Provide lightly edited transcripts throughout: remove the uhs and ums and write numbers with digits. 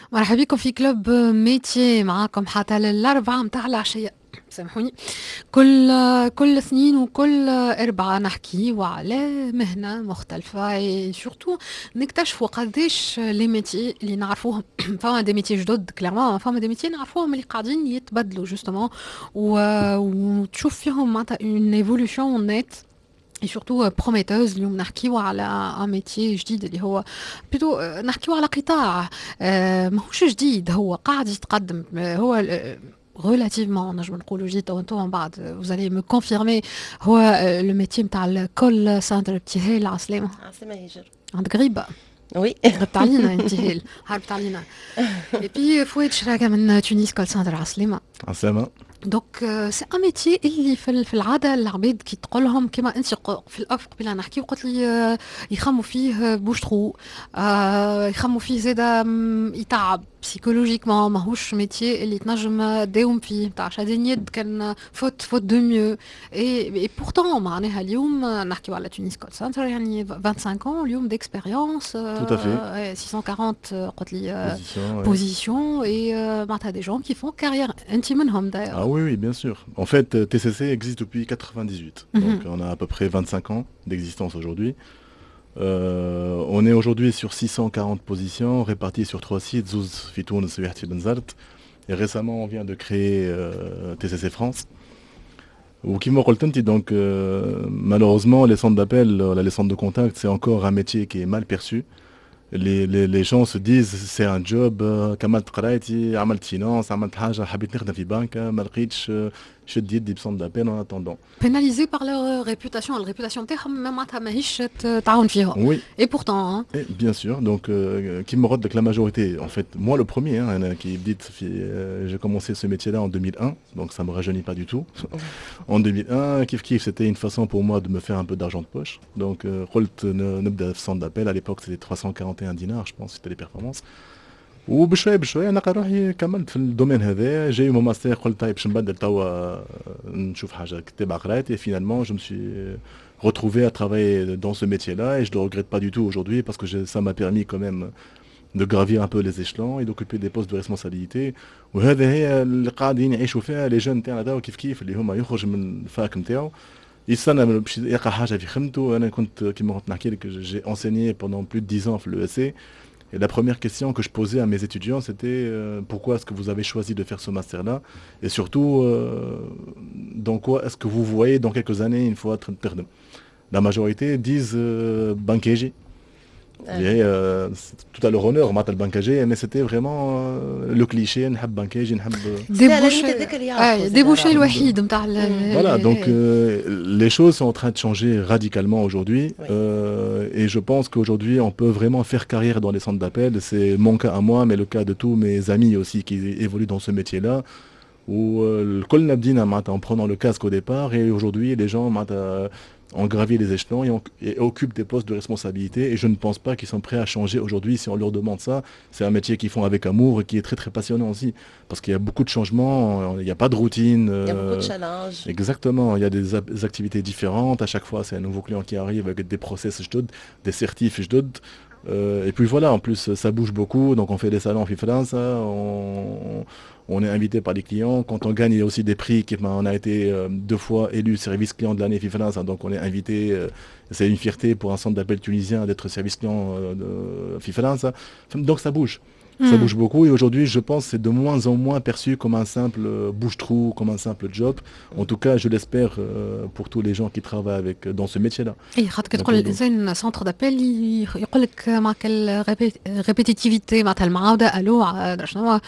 مرحبا بكم في كلوب ميتي معاكم حتى للأربعة متاع العشية. سامحوني. كل اثنين وكل أربعة نحكيو على مهنة مختلفة سورتو نكتشفوا قداش لي ميتي اللي نعرفوهم فما دي ميتي جدد كليرمون فما دي ميتي نعرفوهم اللي قاعدين يتبدلوا جوستومون وتشوف فيهم معناتها اون ايفولوشن نت et surtout prometteuse اليوم نحكيو على ان ميتي جديد اللي هو بلوتو نحكيو على قطاع ماهوش جديد هو قاعد يتقدم هو relativement نجم نقولوا جديد وانتم من بعد vous allez me confirmer هو لو ميتي نتاع الكول سنتر ابتهال عسلامة عاصمة هجر. عندك غريبة وي هربت علينا انتهال هربت علينا et puis فؤاد شراكة من تونس كول سنتر عسلامة عسلامة. دونك سي ان ميتي اللي في العاده العباد كي تقول لهم كيما انت في الافق بلا نحكي وقلت لي يخموا فيه بوش ترو يخموا فيه زاده يتعب بسيكولوجيكمون ماهوش ميتي اللي تنجم تداوم فيه نتاع شادين يد كان فوت دو ميو اي بورتون معناها اليوم نحكيو على تونس كول سنتر يعني 25 ans اليوم ديكسبيريونس Tout à fait. 640 قلت لي Position, ouais. بوزيسيون اي معناتها دي جون كي فون كارير انت منهم Ah داير. oui, oui, bien sûr. En fait, TCC existe depuis 98. Donc, on a à peu près 25 ans d'existence aujourd'hui. On est aujourd'hui sur 640 positions réparties sur 3 sites, Zouz, Fitoun, Souihat, Benzart. Et récemment, on vient de créer TCC France. Ou qui me retentit, donc malheureusement, les centres d'appel, les centres de contact, c'est encore un métier qui est mal perçu. Les gens se disent c'est un job كملت قرايتي عملت فينانس عملت حاجه حبيت نخدم في بنك ما لقيتش شد يدي بسنت دابيل en attendant. Pénalisés par leur réputation, la réputation تاعهم معناتها ماهيش تعاون فيهم. Oui, Et pourtant, hein, et bien sûr. Donc qui me rôde que la majorité, en fait, moi le premier, hein, qui dit j'ai commencé ce métier-là en 2001, donc ça me rajeunit pas du tout. En 2001, kiff c'était une façon pour moi de me faire un peu d'argent de poche. Donc قلت نبدا في centre d'appel, à l'époque c'était 341 dinars, je pense, c'était les performances. وبشويه بشويه انا روحي كملت في الدومين هذا جاي مو ماستر قلت طيب باش نبدل توا نشوف حاجه تبع قرايتي finalement je me suis retrouvé à travailler dans ce métier-là et je le regrette pas du tout aujourd'hui parce que ça m'a permis quand même de gravir un peu les échelons et d'occuper des postes de responsabilité وهذا هي اللي قاعدين يعيشوا فيها لي جون تاعنا توا كيف اللي هما يخرج من الفاك نتاعو يستنى باش يلقى حاجه في خدمته. انا كنت كيما كنت نحكي لك j'ai enseigné pendant plus de 10 ans في l'ESC. Et la première question que je posais à mes étudiants, c'était pourquoi est-ce que vous avez choisi de faire ce master-là? Et surtout, dans quoi est-ce que vous voyez dans quelques années une fois تخدم? La majorité disent bancager. Et c'est tout à leur honneur, معناتها البنكاجي, mais c'était vraiment le cliché, نحب بنكاجي, نحب... ديبوشي الوحيد نتاع Voilà, donc les choses sont en train de changer radicalement aujourd'hui. Oui. Et je pense qu'aujourd'hui, on peut vraiment faire carrière dans les centres d'appel. C'est mon cas à moi, mais le cas de tous mes amis aussi qui évoluent dans ce métier-là. Où le kol nabdina en prenant le casque au départ, et aujourd'hui, les gens ont gravi les échelons et occupent des postes de responsabilité. Et je ne pense pas qu'ils sont prêts à changer aujourd'hui si on leur demande ça. C'est un métier qu'ils font avec amour et qui est très très passionnant aussi. Parce qu'il y a beaucoup de changements, il n'y a pas de routine. Il y a beaucoup de challenges. Exactement, il y a des activités différentes. À chaque fois, c'est un nouveau client qui arrive avec des process, des certifs. Et puis voilà, en plus, ça bouge beaucoup. Donc on fait des salons en France, on est invité par les clients. Quand on gagne, il y a aussi des prix. On a été 2 fois élu service client de l'année France. Donc on est invité. C'est une fierté pour un centre d'appel tunisien d'être service client de France. Donc ça bouge. Ça bouge beaucoup et aujourd'hui, je pense que c'est de moins en moins perçu comme un simple bouche-trou, comme un simple job. En tout cas, je l'espère pour tous les gens qui travaillent dans ce métier-là. اي خاطر كي تقول الانسان سونتر دابيل يقول لك معك الريبيتيتيفيتي معناتها المعاوده الو شنو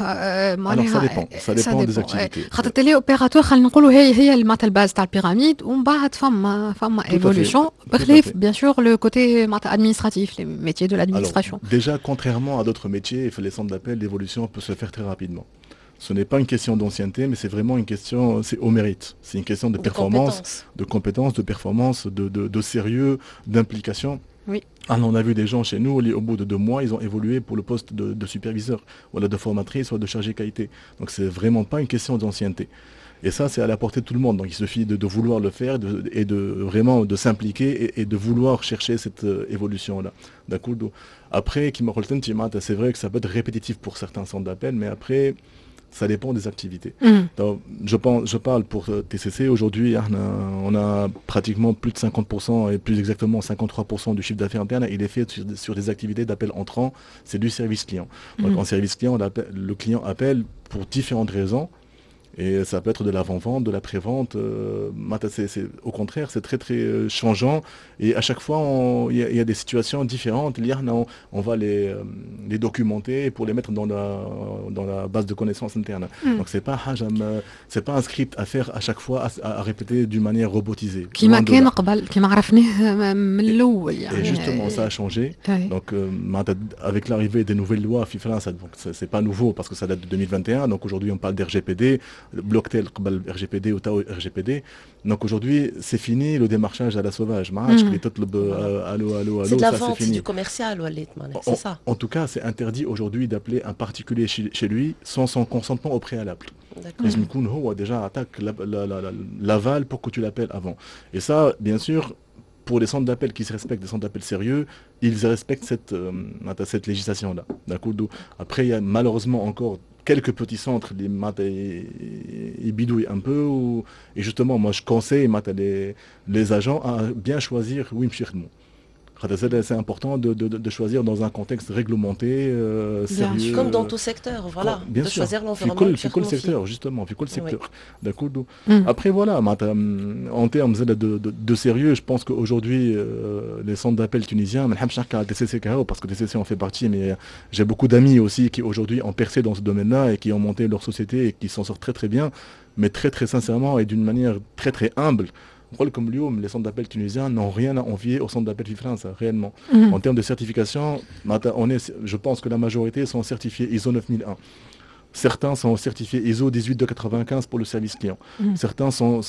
Alors ça dépend des activités. خاطر تيلي اوبيراتور خلينا نقولوا هي معناتها الباز تاع البيراميد ومن بعد فما ايفولوشن بخلاف بيان سور لو كوتي معناتها ادمينستراتيف لي ميتيي دو لادمينستراسيون. Déjà, contrairement à d'autres métiers, les centres d'appel, l'évolution peut se faire très rapidement. Ce n'est pas une question d'ancienneté, mais c'est vraiment une question, c'est au mérite. C'est une question de performance, de compétence, de performance, de sérieux, d'implication. Oui. On a vu des gens chez nous, au bout de 2 mois, ils ont évolué pour le poste de superviseur, voilà, de formatrice, soit de chargé qualité. Donc c'est vraiment pas une question d'ancienneté. Et ça, c'est à la portée de tout le monde. Donc il suffit de vouloir le faire et de vraiment de s'impliquer et de vouloir chercher cette évolution-là. D'accord. Après, c'est vrai que ça peut être répétitif pour certains centres d'appel, mais après, ça dépend des activités. Donc, je parle pour TCC. Aujourd'hui, on a pratiquement plus de 50% et plus exactement 53% du chiffre d'affaires interne. Il est fait sur des activités d'appel entrant. C'est du service client. Donc en service client, le client appelle pour différentes raisons. Et ça peut être de l'avant-vente, de la pré-vente. Au contraire, c'est très très changeant. Et à chaque fois, il y a des situations différentes. On va les documenter pour les mettre dans la base de connaissances interne. Donc c'est pas un script à faire à chaque fois, à répéter d'une manière robotisée. Et justement, ça a changé. Donc avec l'arrivée des nouvelles lois FIFA, donc c'est pas nouveau parce que ça date de 2021. Donc aujourd'hui, on parle d'RGPD. Blocktel, RGPD ou Tao RGPD. Donc aujourd'hui, c'est fini le démarchage à la sauvage. Allô, c'est de la ça, vente, c'est fini. du commercial, c'est ça. En tout cas, c'est interdit aujourd'hui d'appeler un particulier chez lui sans son consentement au préalable. D'accord. Déjà attaque l'aval pour que tu l'appelles avant. Et ça, bien sûr, pour les centres d'appel qui se respectent, des centres d'appel sérieux, ils respectent cette législation-là. Après, il y a malheureusement encore quelques petits centres, ils bidouillent un peu. Et justement, moi, je conseille les agents à bien choisir Wimshirmo. C'est important de choisir dans un contexte réglementé, sérieux. Comme dans tout secteur, voilà. Bien de sûr. Choisir l'environnement. Puis le secteur, justement. Puis le secteur. Oui. D'accord. Après, voilà, en termes de sérieux, je pense qu'aujourd'hui, les centres d'appel tunisiens, parce que TCC en fait partie, mais j'ai beaucoup d'amis aussi qui aujourd'hui ont percé dans ce domaine-là et qui ont monté leur société et qui s'en sortent très très bien, mais très très sincèrement et d'une manière très très humble. Comme les centres d'appel tunisiens n'ont rien à envier aux centres d'appel France, réellement. En termes de certification, je pense que la majorité sont certifiés ISO 9001. Certains sont certifiés ISO 18295 pour le service client. Certains sont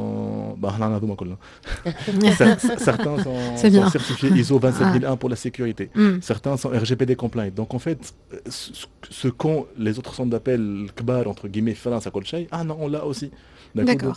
certifiés ISO 27001 pour la sécurité. Certains sont RGPD compliant. Donc en fait, ce qu'ont les autres centres d'appel kbar, entre guillemets, France à Kolchay, on l'a aussi. D'accord.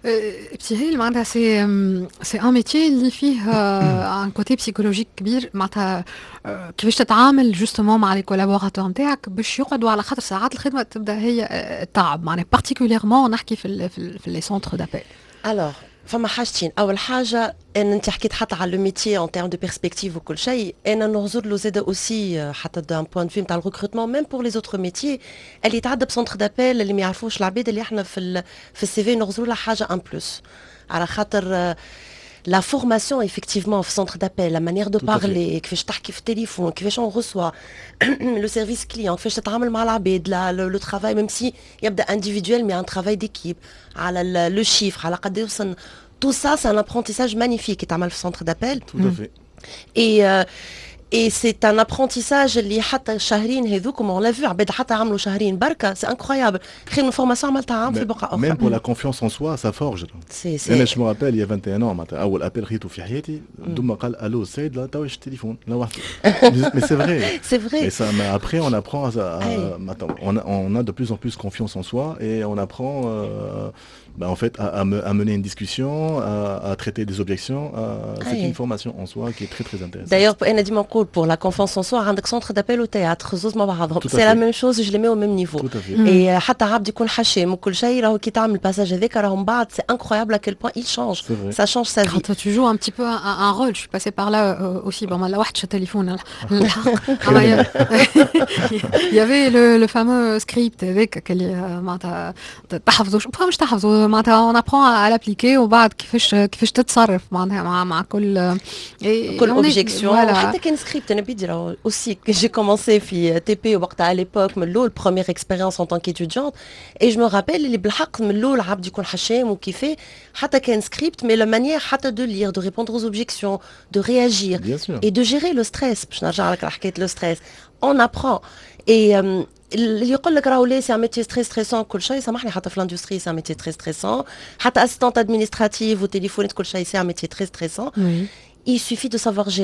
C'est un métier اللي فيه un côté psychologique كبير معناتها كيفاش تتعامل justement مع les collaborateurs نتاعك باش يقعدوا على خاطر ساعات الخدمة تبدا هي التعب معناها particulièrement نحكي في les centres d'appel. Alors, فما حاجتين. أول حاجة أن أنت حكيت حتى على لو ميتي en termes de perspective وكل شيء. أنا نغزر له زادة aussi حتى d'un point de vue نتاع الريكروتمون même pour les autres métiers اللي يتعدى بسنتر دابيل اللي ما يعرفوش العباد اللي احنا في السي في نغزر لها حاجة ان بلس على خاطر la formation effectivement au centre d'appel, la manière de parler, كيفاش تحكي في التليفون, كيفاش on reçoit le service client, كيفاش تتعامل مع العباد, le travail même si يبدا individuel mais un travail d'équipe, على le chiffre, على قد يوصل, tout ça c'est un apprentissage magnifique يتعمل في centre d'appel. Tout à fait. Et c'est un apprentissage اللي حتى الشهرين هذوك on l'a vu عباد حتى عملوا شهرين بركة, c'est incroyable. خير من formation عملتها عام في بقعة أخرى. Même pour la confiance en soi, ça forge. أنا je me rappelle il y a 21 ans, أول appel خيته في حياتي, دوما قال ألو السيد لا تاوش التليفون لا واحد. Mais c'est vrai. C'est vrai. Et ça, mais après on apprend on a de plus en plus confiance en soi et on apprend en fait à mener une discussion, à traiter des objections. C'est une formation en soi qui est très très intéressante. D'ailleurs, أنا ديما نقول pour la confiance en soi, عندك centre d'appel au théâtre, زوز مع بعضهم. C'est la même chose, je les mets au même niveau. Tout à fait. Et حتى عبد يكون حشام وكل شيء راهو كي تعمل الباساج هذاك راهو من بعد, c'est incroyable à quel point il change. Ça change sa vie. Quand tu joues un petit peu un rôle, je suis passée par là aussi. Bon, là, واحد téléphone. Il y avait le fameux script avec معناتها تحفظه, مش تحفظه, معناتها on apprend à l'appliquer وبعد كيفاش تتصرف معناتها مع كل objection. حتى كان سكريبت انا بدي راهو aussi que j'ai commencé في TP وقتها à l'époque من الاول première expérience en tant qu'étudiante et je me rappelle اللي بالحق من الاول عبد يكون حشام وكيفاه حتى كان سكريبت mais la manière حتى de lire, de répondre aux objections, de réagir et de gérer le stress. باش نرجع لك حكايه le stress. On apprend et اللي يقول لك راهو سي ان ميتي ستريس ستريسون كل شيء, سامحني حتى في الاندستري سي ان ميتي تري ستريسون, حتى اسيستانت ادمينستراتيف وتليفونات كل شيء سي ان ميتي تري ستريسون. Il suffit de savoir gérer.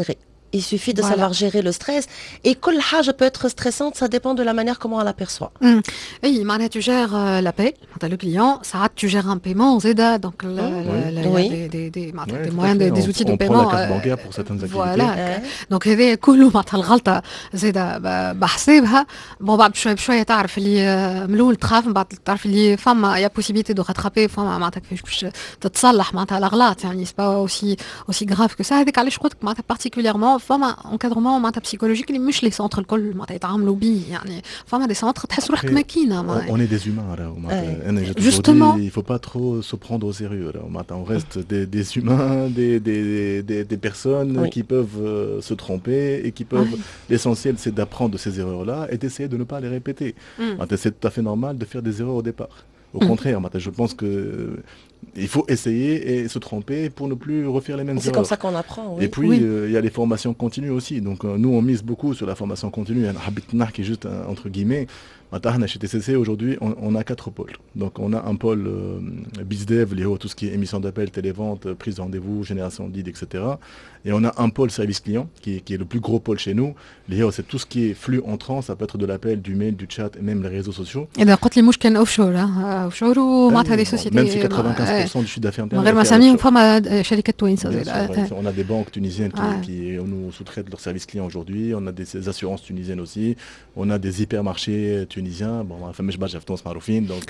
Il suffit de Voilà. savoir gérer le stress. Et كل حاجة peut être stressante, ça dépend de la manière comment on l'aperçoit. Oui, معناها tu gères l'appel, le client, ça tu gères un paiement, Zeda, donc il y a Oui. des Ouais, tout à moyens, fait. des outils de On prend paiement. la carte bancaire pour certaines activités. Voilà. Donc هذا كله معناتها الغلطة زيدا بحسابها. bon بعد بشوية بشوية تعرف اللي ملول تخاف من بعد تعرف اللي فما يا possibilité de rattraper فما معناتها كيفاش باش تتصلح معناتها الأغلاط يعني c'est pas aussi grave que ça. هذاك علاش قلت لك معناتها particulièrement فما encadrement معناتها psychologique اللي مش les centres الكل معناتها يتعاملوا بيه يعني فما des centres تحس روحك ماكينة معناها. On est des humains là. Justement. Il faut pas trop se prendre au sérieux là. On reste des humains, des personnes qui peuvent se tromper et qui peuvent. L'essentiel c'est d'apprendre de ces erreurs là et d'essayer de ne pas les répéter. C'est tout à fait normal de faire des erreurs au départ. Au contraire, je pense que il faut essayer et se tromper pour ne plus refaire les mêmes erreurs. C'est comme ça qu'on apprend. Oui. Et puis, il y a les formations continues aussi. Donc, nous, on mise beaucoup sur la formation continue. Qui est juste, entre guillemets, chez TCC, aujourd'hui, on a 4 pôles. Donc, on a un pôle BizDev, tout ce qui est émission d'appel, télévente, prise de rendez-vous, génération de leads, etc. Et on a un pôle service client, qui est le plus gros pôle chez nous. C'est tout ce qui est flux entrant. Ça peut être de l'appel, du mail, du chat et même les réseaux sociaux. إذا قلت لي مش كان اوفشور اوفشور ومعناتها دي سوسيتي Même si 95% du chiffre d'affaires من غير ما نسميهم فما شركات توينسة Bien زيدا. sûr, on a des banques tunisiennes qui nous sous-traitent leurs services clients aujourd'hui. On a des assurances tunisiennes aussi. On a des hypermarchés tunisiens. Bon, enfin, mais je bats Jafton Smaroufine. Donc,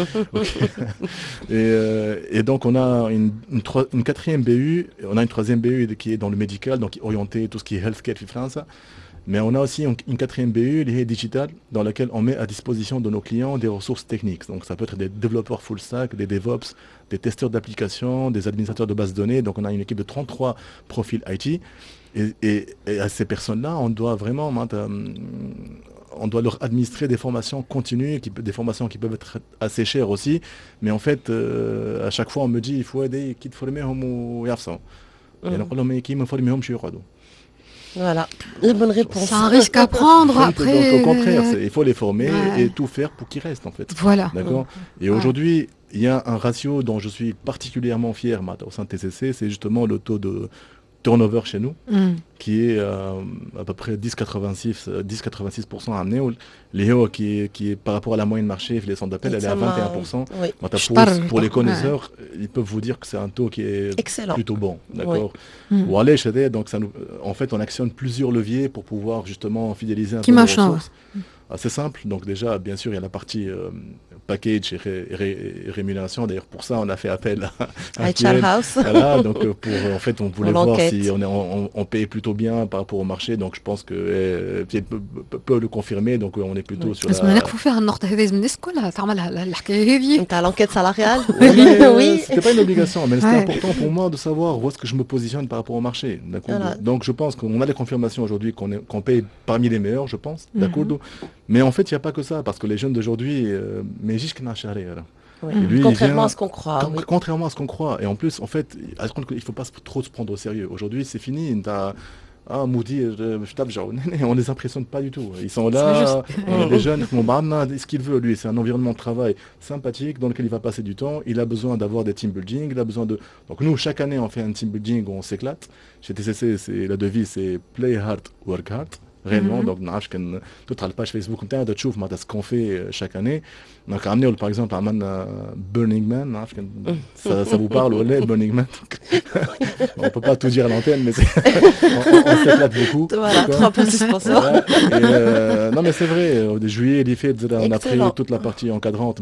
et donc, on a une quatrième BU. On a une troisième BU qui est dans le médical, donc orienté tout ce qui est healthcare en France. Mais on a aussi une quatrième BU, liée digitale, dans laquelle on met à disposition de nos clients des ressources techniques. Donc ça peut être des développeurs full stack, des DevOps, des testeurs d'applications, des administrateurs de bases de données. Donc on a une équipe de 33 profils IT. Et à ces personnes-là, on doit vraiment on doit leur administrer des formations continues, des formations qui peuvent être assez chères aussi. Mais en fait, à chaque fois, on me dit il faut aider qui te former ou yafsa. Et donc on me dit me former chez Rado. Voilà, la bonne réponse. C'est un risque à prendre après. Donc au contraire, il faut les former et tout faire pour qu'ils restent en fait. Voilà. D'accord. Et aujourd'hui, il y a un ratio dont je suis particulièrement fier au sein de TCC, c'est justement le taux de turnover chez nous, qui est à peu près 10-86% à Néo. Léo qui est par rapport à la moyenne marché, les centres d'appel, elle est à 21%. Oui. Pour les connaisseurs, ils peuvent vous dire que c'est un taux qui est excellent, plutôt bon. D'accord. Donc ça nous, en fait, on actionne plusieurs leviers pour pouvoir justement fidéliser un peu nos ressources. Assez simple. Donc déjà, bien sûr, il y a la partie package et rémunération. D'ailleurs, pour ça, on a fait appel à HR House. Voilà, donc en fait, on voulait voir si on payait plutôt bien par rapport au marché. Donc je pense que Pierre peut le confirmer. Donc on est plutôt sur بس ما نقفوا فيها النقطة هذه الناس كلها تعملها الحكاية هذه. T'as l'enquête salariale. Oui. C'était pas une obligation, mais c'était important pour moi de savoir où est-ce que je me positionne par rapport au marché. Voilà. Donc je pense qu'on a les confirmations aujourd'hui qu'on paye parmi les meilleurs, je pense. D'accord. Mais en fait, il n'y a pas que ça, parce que les jeunes d'aujourd'hui, contrairement à ce qu'on croit. Contrairement à ce qu'on croit. Et en plus, en fait, il ne faut pas trop se prendre au sérieux. Aujourd'hui, c'est fini. Moudi, on les impressionne pas du tout. Ils sont là, les jeunes, ce qu'il veut, lui, c'est un environnement de travail sympathique dans lequel il va passer du temps. Il a besoin d'avoir des team building, il a besoin de. Donc nous, chaque année, on fait un team building où on s'éclate. Chez TCC, la devise, c'est play hard, work hard. Réellement, donc toute la page Facebook de ce qu'on fait chaque année. Donc par exemple Burning Man, ça vous parle Burning Man. On peut pas tout dire à l'antenne, mais on s'éclate beaucoup. Voilà, 3 petits sponsors. Non mais c'est vrai, de juillet, on a pris toute la partie encadrante,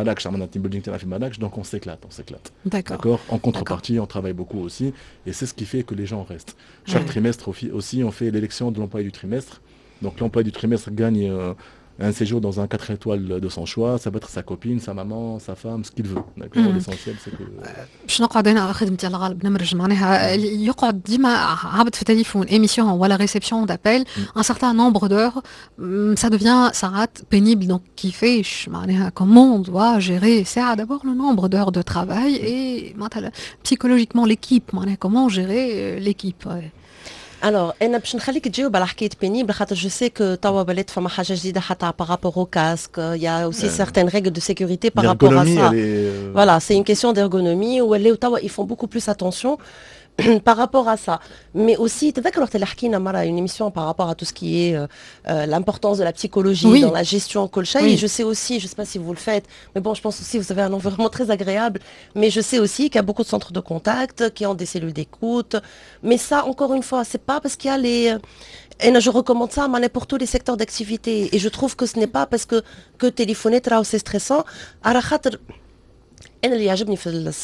donc on s'éclate. D'accord. En contrepartie, on travaille beaucoup aussi, et c'est ce qui fait que les gens restent. Chaque trimestre aussi, on fait l'élection de l'employé du trimestre. Donc l'employé du trimestre gagne un séjour dans un 4 étoiles de son choix. Ça peut être sa copine, sa maman, sa femme, ce qu'il veut. D'accord. L'essentiel, c'est que... باش نقعد انا خدمتي على الغالب نمرج معناها يقعد ديما عابد في التليفون ايميسيون ولا ريسبسيون دابيل ان سارتان نومبر دور ça devient ساعات pénible. Donc كيفاش معناها comment on doit gérer ساعه d'abord le nombre d'heures de travail et معناتها psychologiquement l'équipe معناها comment gérer l'équipe. Alors, انا باش نخليك تجاوب على حكايه بينيبل خاطر جو سي كو توا بلات فما حاجه جديده حتى بارابور au casque, il y a aussi certaines règles de sécurité par rapport à ça. Voilà, c'est une question d'ergonomie où ils font beaucoup plus attention. par rapport à ça. Mais aussi, tu vois que حكينا مرة une émission par rapport à tout ce qui est l'importance de la psychologie Oui. dans la gestion كل شيء. Oui. Je sais aussi, je sais pas si vous le faites, mais bon, je pense aussi vous avez un environnement très agréable. Mais je sais aussi qu'il y a beaucoup de centres de contact qui ont des cellules d'écoute. Mais ça, encore une fois, c'est pas parce qu'il y a les et je recommande ça à n'importe tous les secteurs d'activité. Et je trouve que ce n'est pas parce que téléphoner c'est stressant. على خاطر انا اللي يعجبني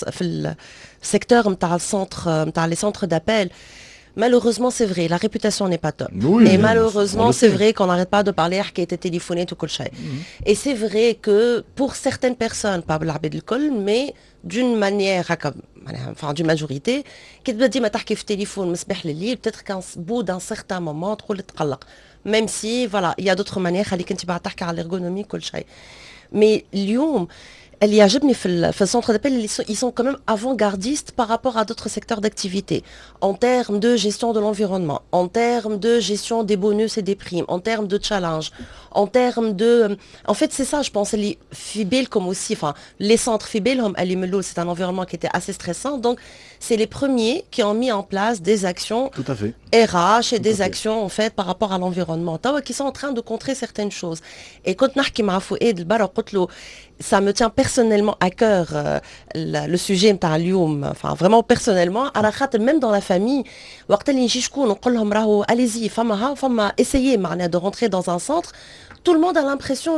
في السيكتور نتاع السنتر نتاع لي سنتر دابيل. Malheureusement, c'est vrai, la réputation n'est pas top. Oui, Et on malheureusement, le c'est sait. vrai qu'on n'arrête pas de parler qui était téléphoné tout le chose. Et c'est vrai que pour certaines personnes, pas l'abed الكل, mais d'une manière, enfin d'une majorité, qui te dit ما تحكي في téléphone مصباح لليل, peut-être qu'un bout d'un certain moment تقول تقلق. Même si, voilà, il y a d'autres manières, خليك انت بعد تحكي على l'ergonomie كل شيء. Mais اليوم اللي يعجبني في السنتر دابيل ils sont quand même avant-gardistes par rapport à d'autres secteurs d'activité en termes de gestion de l'environnement, en termes de gestion des bonus et des primes, en termes de challenge, en termes de en fait c'est ça je pense les Fibel comme aussi enfin les centres Fibel c'est un environnement qui était assez stressant donc c'est les premiers qui ont mis en place des actions Tout à fait. RH et Tout des à fait. actions en fait par rapport à l'environnement qui sont en train de contrer certaines choses. Et quand نحكي مع فؤاد البارح قلت له ça me tient personnellement à cœur le sujet نتاع اليوم enfin vraiment personnellement على خاطر même dans la famille وقت اللي نجي شكون نقول لهم راهو allez-y فما essayez معناها de rentrer dans un centre. Tout le monde a l'impression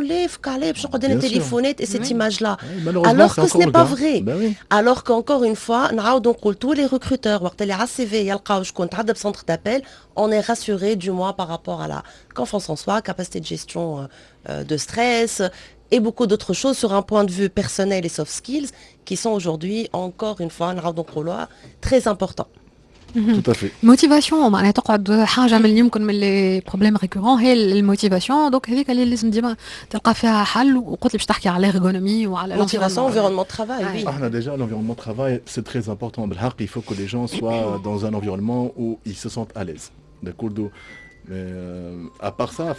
Bien sûr. téléphoner et cette Oui. image-là. Ouais, malheureusement, Alors c'est que ce encore n'est le pas cas. vrai. Ben oui. Alors qu'encore une fois, tous les recruteurs, وقت اللي على الCV يلقاو شكون تعدى بسنتر d'appel, on est rassuré du moins par rapport à la confiance en soi, capacité de gestion de stress et beaucoup d'autres choses sur un point de vue personnel et soft skills qui sont aujourd'hui encore une fois très importants. Tout à fait. موتيفاسيون معناها تقعد حاجه من اللي يمكن من لي بروبليم ريكورون هي الموتيفاسيون دونك هذيك اللي لازم ديما تلقى فيها حل وقلت لي باش تحكي على الارغونومي وعلى Motivation, environnement de travail, oui. Ah, déjà, l'environnement de travail, c'est très important. Il faut que les gens soient dans un environnement où ils se sentent à l'aise. D'accord. Mais à part ça,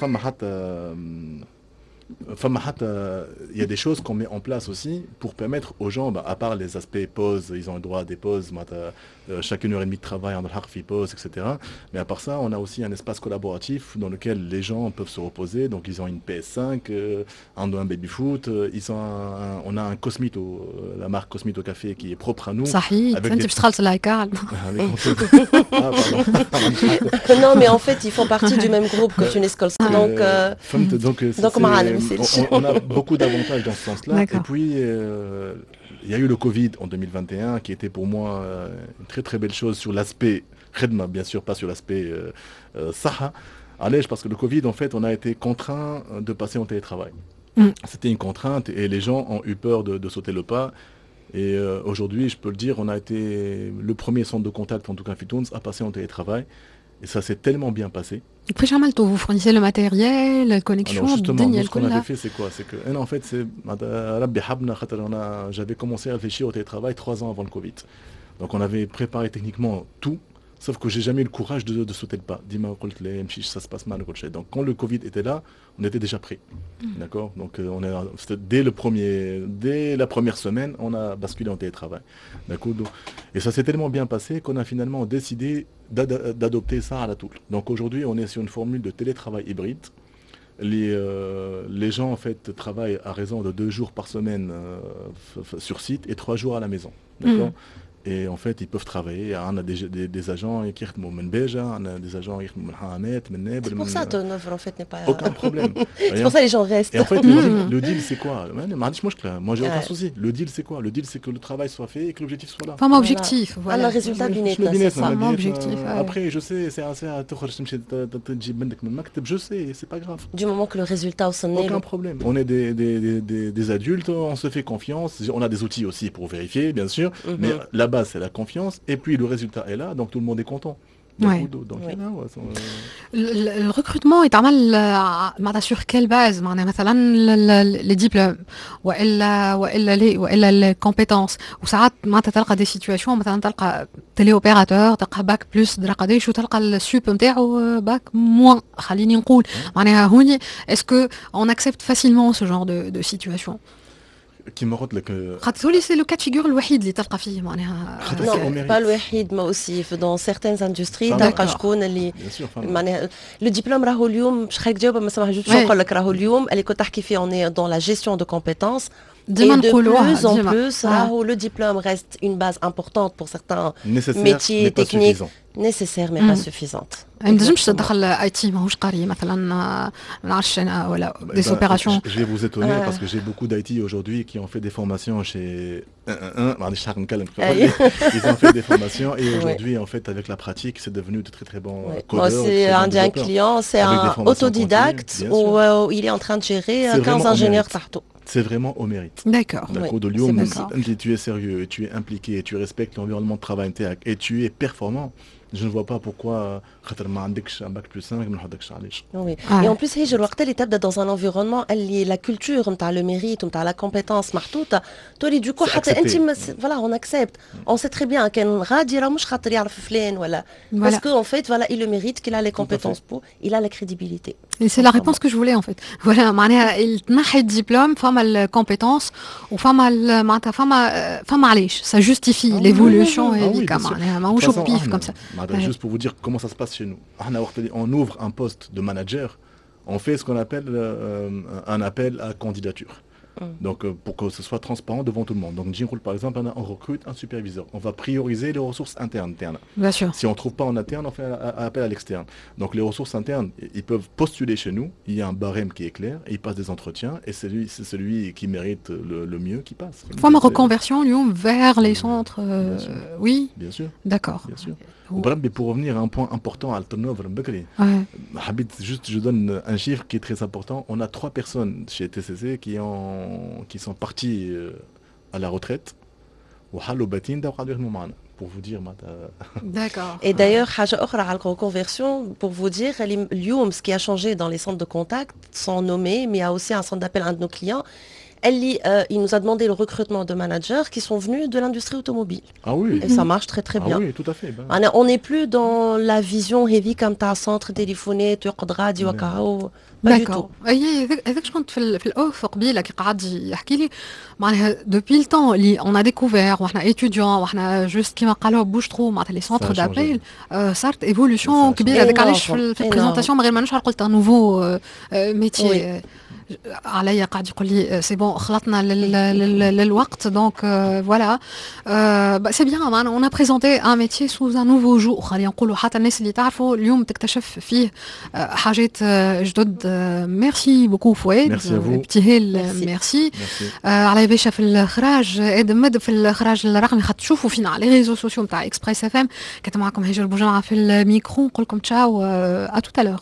il y a des choses qu'on met en place aussi pour permettre aux gens, à part les aspects pause, ils ont le droit à des pauses, chaque 1 heure et demie de travail, on a le pause, etc. Mais à part ça, on a aussi un espace collaboratif dans lequel les gens peuvent se reposer. Donc ils ont une PS5, un baby-foot, on a un Cosmito, la marque Cosmito Café qui est propre à nous. صحيح Avec انت des- باش تخلص لايكال Ah, pardon. Non, mais en fait, ils font partie du même groupe que Tunescol. Donc, Donc, معنا المثال. on a beaucoup d'avantages dans ce sens-là. Et D'accord. puis, il y a eu le Covid en 2021 qui était pour moi une très très belle chose sur l'aspect khidma, bien sûr, pas sur l'aspect saha. Allez, parce que le Covid, en fait, on a été contraint de passer en télétravail. C'était une contrainte et les gens ont eu peur de sauter le pas. Et aujourd'hui, je peux le dire, on a été le premier centre de contact, en tout cas Fitouns, à passer en télétravail. Et ça s'est tellement bien passé. كيفاش عملتوا vous fournissez le matériel Alors الكونيكسيون justement, الدنيا nous, ce qu'on avait كلها fait, c'est quoi? C'est que, en fait, j'avais commencé à réfléchir au télétravail 3 ans avant le Covid. Donc on avait préparé techniquement tout, sauf que j'ai jamais eu le courage de sauter le pas. Dis-moi, ça se passe mal. Donc quand le Covid était là, on était déjà prêt. D'accord. Donc dès la première semaine, on a basculé en télétravail. D'accord. Et ça s'est tellement bien passé qu'on a finalement décidé d'adopter ça à la Toul. Donc aujourd'hui, on est sur une formule de télétravail hybride. Les gens en fait travaillent à raison de 2 jours par semaine sur site et 3 jours à la maison. D'accord. Et en fait, ils peuvent travailler. On a des agents qui sont من Béja, on a des agents qui sont من Hamet, من Nebel. C'est pour ça que turnover, en fait, n'est pas... Aucun problème. C'est pour ça que les gens restent. Et en fait, le deal, c'est quoi? Moi, j'ai aucun souci. Le deal, c'est quoi? Le deal, c'est que le travail soit fait et que l'objectif soit là. فما objectif Un voilà résultat Le بيناتنا, c'est business, ça. le Vraiment business, objectif, ouais. Après, je sais, c'est assez تخرج تمشي تجيب منك من المكتب, je sais, c'est pas grave. Du moment que le résultat au sommet, Aucun problème. On est des adultes, on se fait confiance. On a des outils aussi pour vérifier, bien sûr. Mais la base, c'est la confiance. Et puis le résultat est là, donc tout le monde est content. Ouais. Donc, Oui. الريكروتمون يتعمل معناتها sur quelle base معناها مثلا لي ديبلوم والا لي كومبيتونس وساعات معناتها تلقى دي سيتوياسيون مثلا تلقى تيلي اوبيراتور تلقى باك بلس درا قداش وتلقى السوب نتاعو باك موان خليني نقول معناها هوني اسكو اون اكسبت فاسيلمون ce genre de situation كيما قلت لك خاطر لي سي لو كات فيغور الوحيد اللي تلقى فيه معناها خاطر Non, c'est au mérite. pas الوحيد ما aussi dans certaines industries فما- تلقى شكون اللي Bien sûr, فما. معناها لو ديبلوم راهو اليوم مش خليك تجاوب ما سامحش شو Ouais. نقول لك راهو اليوم اللي كنت تحكي فيه on est dans la gestion de compétences. ديما Et de نقولوها plus en ديما. plus, راهو le diplôme reste une base importante pour certains Nécessaire, métiers mais pas techniques suffisant. nécessaires mais pas suffisantes. ما نجمش Exactement. تدخل اي تي ماهوش قاري مثلا ما نعرفش انا ولا Eh دي ben, اوبيراسيون. je vais vous étonner Ouais. parce que j'ai beaucoup d'IT aujourd'hui qui ont fait des formations chez 111. معليش حق نتكلم. أي. Ils ont fait des formations et aujourd'hui en fait avec la pratique c'est devenu de très très bons Ouais. codeurs. Moi, très c'est bons un d'un développeurs. client, c'est Avec des un formations autodidacte continues, où bien il est en train de gérer C'est 15 vraiment au ingénieurs mérite. partout. C'est vraiment au mérite. D'accord. D'accord, Oui, de Lyon, c'est d'accord. tu es sérieux, tu es impliqué, tu respectes l'environnement de travail et tu es performant. Je ne vois pas pourquoi خاطر ما عندكش un bac plus 5 ما نحطكش علاش. Oui. Ouais. Et en plus, هي الوقت اللي تبدا dans un environnement اللي la culture نتاع le mérite نتاع la compétence محطوطة تولي du coup C'est حتى accepté. انت voilà on accepte. On sait très bien كان غادي راه مش خاطر يعرف فلان ولا parce Voilà. que en fait voilà il le mérite qu'il a les Tout à compétences pour, il a la crédibilité. Et c'est la réponse que je voulais en fait. Voilà, معناها تنحي الدبلوم فما الكومبيتونس وفما معناتها فما علاش ça justifie Ah oui, l'évolution oui, oui, oui. Ah oui, هذيك bien sûr. معناها De ماهوش toute façon, بيف Ahmed, comme ça. Ahmed, Ouais. juste pour vous dire comment ça se passe chez nous. Ahmed, on ouvre un poste de manager, on fait ce qu'on appelle un appel à candidature. Donc pour que ce soit transparent devant tout le monde. Donc Jinroul par exemple, on recrute un superviseur. On va prioriser les ressources internes. Bien sûr. Si on ne trouve pas en interne, on fait un appel à l'externe. Donc les ressources internes, ils peuvent postuler chez nous. Il y a un barème qui est clair, et ils passent des entretiens, et c'est celui qui mérite le mieux qui passe. فما reconversion اليوم vers les centres. Bien sûr. Oui, Bien sûr, d'accord. bien sûr. Oh. Bref, mais pour revenir à un point important à turnover Bakri, Ouais. Habib, juste je donne un chiffre qui est très important. On a 3 personnes chez TCC qui sont parties à la retraite. Pour vous dire, D'accord. Et d'ailleurs حاجة أخرى على la reconversion pour vous dire اليوم ce qui a changé dans les centres de contact sans nommer mais il y a aussi un centre d'appel un de nos clients. Il nous a demandé le recrutement de managers qui sont venus de l'industrie automobile. Ah oui, Et ça marche très très ah bien. oui, tout à fait. Ben, On n'est plus dans la vision heavy comme t'as un centre téléphoné, tu غادي وكاو. Pas du tout. داكور هي هذاك شكون في الاوف قبيله كي قعد يحكي لي معناها دوبي التون اللي اون ا ديكوفير وحنا ايتيديون وحنا جوست كيما قالوا بوش ترو معناتها لي سونتر Ça a changé. دابيل صارت ايفولوشن Ça a كبيره changé. هذاك علاش في Énorme. البريزونطاسيون من غير ما نشعر قلت ان نوفو ميتي Oui. عليا قاعد يقول لي سي بون خلطنا للوقت دونك فوالا سي بيان اون ا بريزونتي ان ميتي سوز ان نوفو جو خلينا نقولوا حتى الناس اللي تعرفوا اليوم تكتشف فيه حاجات جدد ميرسي بوكو فؤاد Merci à vous. ابتهال Merci. ميرسي merci. على باشا في الاخراج ادم مد في الاخراج الرقمي خاطر تشوفوا فينا على لي ريزو سوسيو نتاع اكسبريس اف ام كانت معكم هجر بوجمعه في الميكرو نقول لكم تشاو ا توت